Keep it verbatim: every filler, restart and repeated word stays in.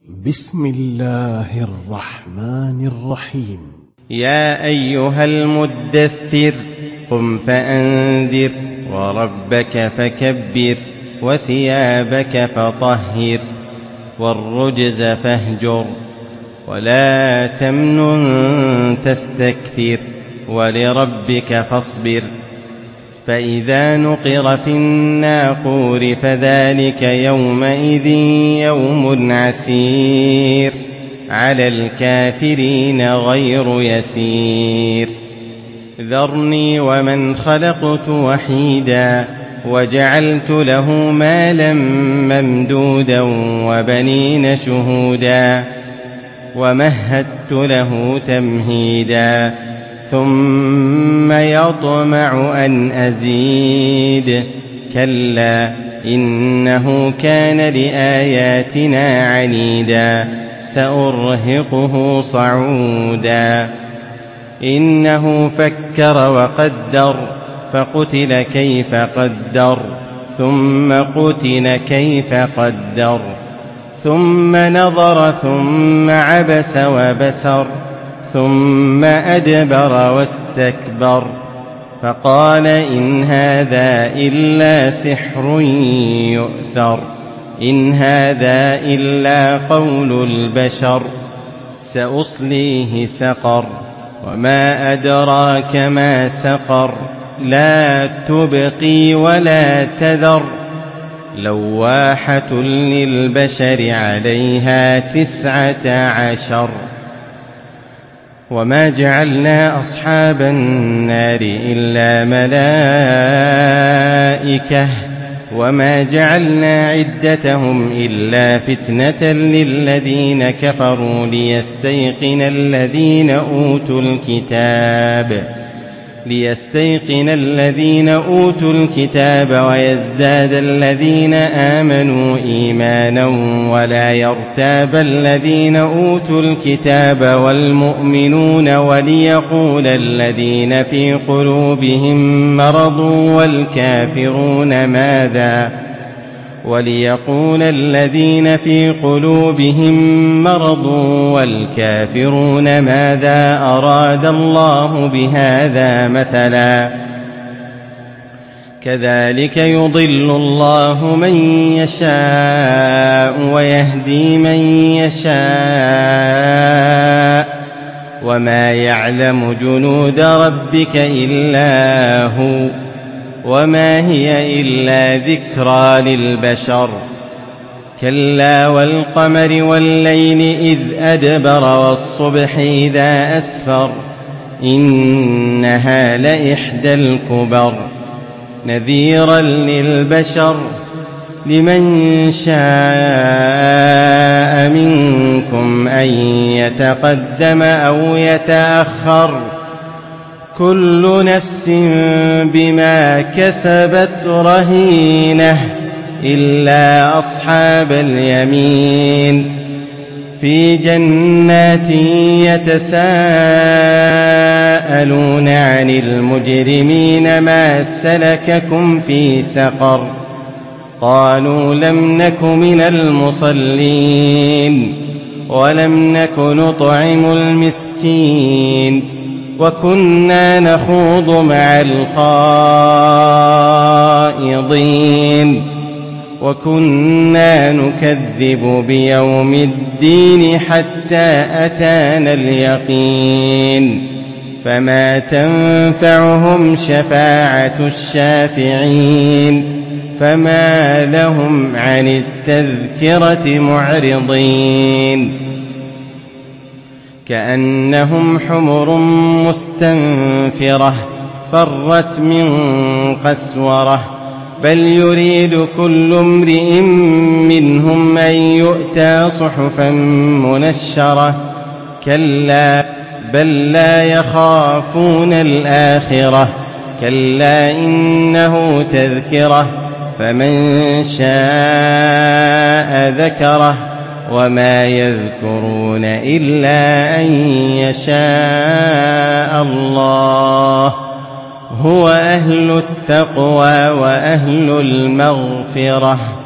بسم الله الرحمن الرحيم. يا أيها المدثر قم فأنذر وربك فكبر وثيابك فطهر والرجز فاهجر ولا تمنن تستكثر ولربك فاصبر. فإذا نقر في الناقور فذلك يومئذ يوم عسير على الكافرين غير يسير. ذرني ومن خلقت وحيدا وجعلت له مالا ممدودا وبنين شهودا ومهدت له تمهيدا ثم يطمع أن أزيد كلا إنه كان لآياتنا عنيدا سأرهقه صعودا. إنه فكر وقدر فقتل كيف قدر ثم قتل كيف قدر ثم نظر ثم عبس وبسر ثم أدبر واستكبر فقال إن هذا إلا سحر يؤثر إن هذا إلا قول البشر سأصليه سقر وما أدراك ما سقر لا تبقي ولا تذر لواحة للبشر عليها تسعة عشر. وما جعلنا أصحاب النار إلا ملائكة وما جعلنا عدتهم إلا فتنة للذين كفروا ليستيقن الذين أوتوا الكتاب ليستيقن الذين أوتوا الكتاب ويزداد الذين آمنوا إيمانا ولا يرتاب الذين أوتوا الكتاب والمؤمنون وليقول الذين في قلوبهم مرض والكافرون ماذا وليقول الذين في قلوبهم مرض والكافرون ماذا أراد الله بهذا مثلا كذلك يضل الله من يشاء ويهدي من يشاء وما يعلم جنود ربك إلا هو وما هي إلا ذكرى للبشر. كلا والقمر والليل إذ أدبر والصبح إذا أسفر إنها لإحدى الكبر نذيرا للبشر لمن شاء منكم أن يتقدم أو يتأخر كل نفس بما كسبت رهينة إلا أصحاب اليمين في جنات يتساءلون عن المجرمين ما سلككم في سقر قالوا لم نك من المصلين ولم نك نطعم المسكين وكنا نخوض مع الخائضين وكنا نكذب بيوم الدين حتى أتانا اليقين فما تنفعهم شفاعة الشافعين فما لهم عن التذكرة معرضين كأنهم حمر مستنفرة فرت من قسورة بل يريد كل امرئ منهم أن يؤتى صحفا منشرة كلا بل لا يخافون الآخرة كلا إنه تذكرة فمن شاء ذكره وما يذكرون إلا أن يشاء الله هو أهل التقوى وأهل المغفرة.